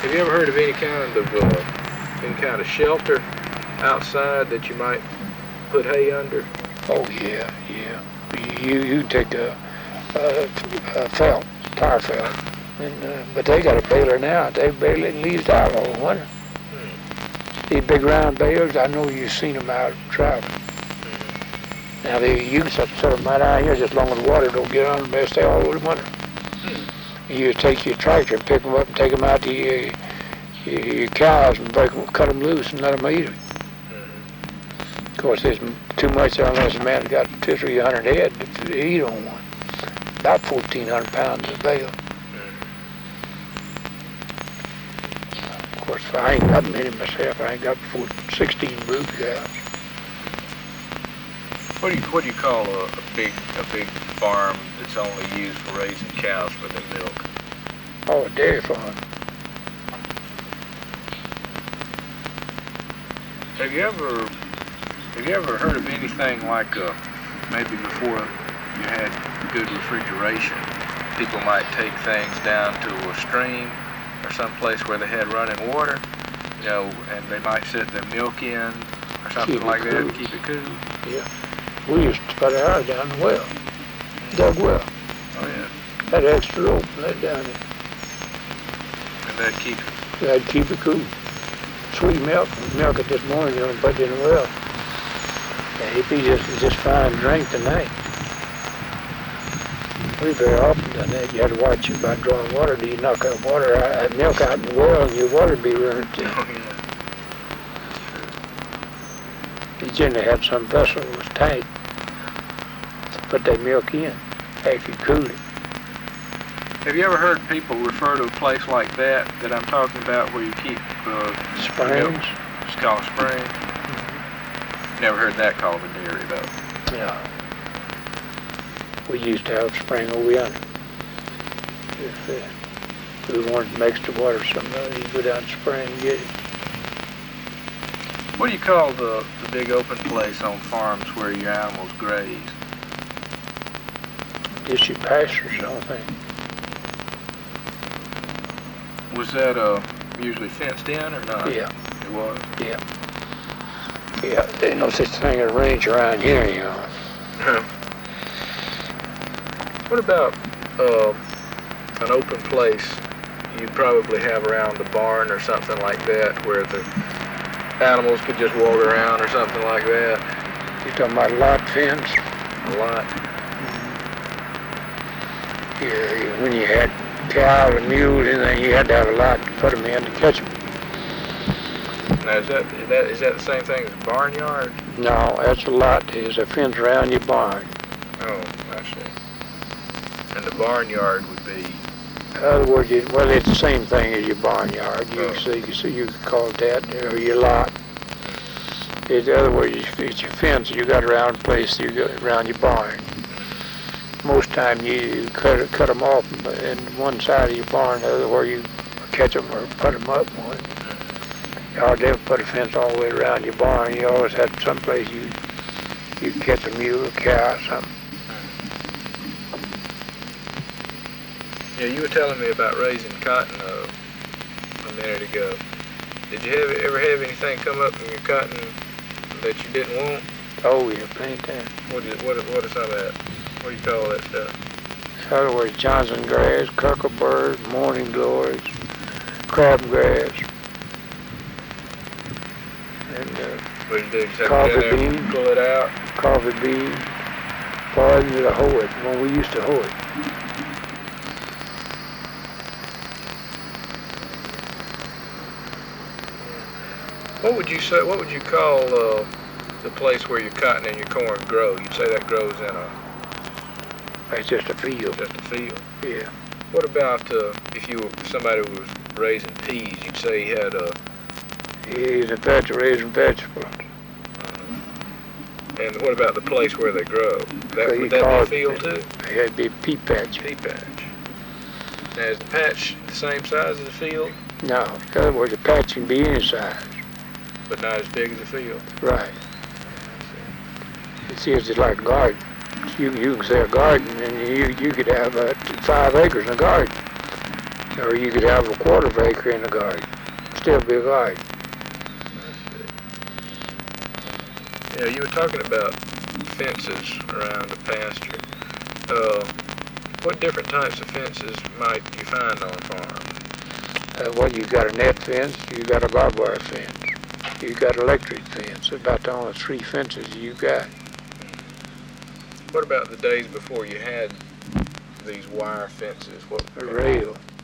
Have you ever heard of any kind of shelter outside that you might put hay under? Oh yeah. You take a felt, tire felt, and but they got a baler now. They bale it and leave it out all winter. These big round balers, I know you've seen them out traveling. Now you can set them right out here, just as long as the water don't get on them. They stay all over the winter. You take your tractor and pick them up and take them out to your cows and cut them loose and let them eat them. Of course, there's too much unless a man's got 200 or 300 head to eat on one. About 1,400 pounds a bale. Of course, I ain't got many myself. I ain't got 16 brood cows. What do you call a big farm that's only used for raising cows for their milk? Oh, a dairy farm. Have you ever heard of anything like maybe before you had good refrigeration, people might take things down to a stream or someplace where they had running water, and they might set their milk in or something like that to keep it cool? Yeah. We used to put ours down the well. Dug well. Oh yeah. Had extra rope and let it down there. And that'd keep it? That'd keep it cool. Sweet milk. Milk it this morning, put it in the well. And it'd be just fine drink tonight. We very often done that. You had to watch it by drawing water. Do you knock out milk out in the well and your water be running too? Oh yeah. You generally had some vessel that was tight to put that milk in after you cool it. Have you ever heard people refer to a place like that I'm talking about where you keep springs? Milk? It's called a spring. Never heard that called a dairy though. Yeah. We used to have a spring over yonder. If we wanted to mix the water or something, you go down the spring and get it. What do you call the big open place on farms where your animals graze? Just your pastures, I don't think. Was that usually fenced in or not? Yeah. It was? Yeah. Yeah, there's no such thing as a range around here, What about an open place you'd probably have around the barn or something like that where the animals could just walk around or something like that? You're talking about a lot fence? A lot. Yeah, when you had cows and mules and then you had to have a lot to put them in to catch them. Now, is that the same thing as a barnyard? No, that's a lot. There's a fence around your barn. Oh, I see. And the barnyard would be? In other words, it's the same thing as your barnyard. You could call it that, or your lot. In other words, it's your fence you got around the place you got around your barn. Most time you cut them off in one side of your barn, the other where you catch them or put them up on. You hardly ever put a fence all the way around your barn. You always had some place you catch a mule or cow or something. Yeah, you were telling me about raising cotton a minute ago. Did you ever have anything come up in your cotton that you didn't want? Oh yeah, plenty of time. What is some of that? What do you call that stuff? In other words, Johnson grass, cucklebird, morning glories, crabgrass, and What did you do? Just coffee bean, pull it out? Coffee bean, pardon me, to hoe it, when we used to hoe it. What would you say? What would you call the place where your cotton and your corn grow? You'd say that grows in a? It's just a field. Just a field. Yeah. What about if somebody was raising peas? You'd say he had a. He's a raising vegetables. And what about the place where they grow? Would that be a field too? It'd be a pea patch. Pea patch. Now is the patch the same size as the field? No. In other words, a patch can be any size. But not as big as a field. Right. It's just like a garden. You can say a garden, and you could have 5 acres in a garden. Or you could have a quarter of an acre in the garden. Still be a garden. Yeah, you were talking about fences around the pasture. What different types of fences might you find on a farm? Well, you got a net fence, you got a barbed wire fence, you got electric fence. About the only 3 fences you got. What about the days before you had these wire fences? What A rail.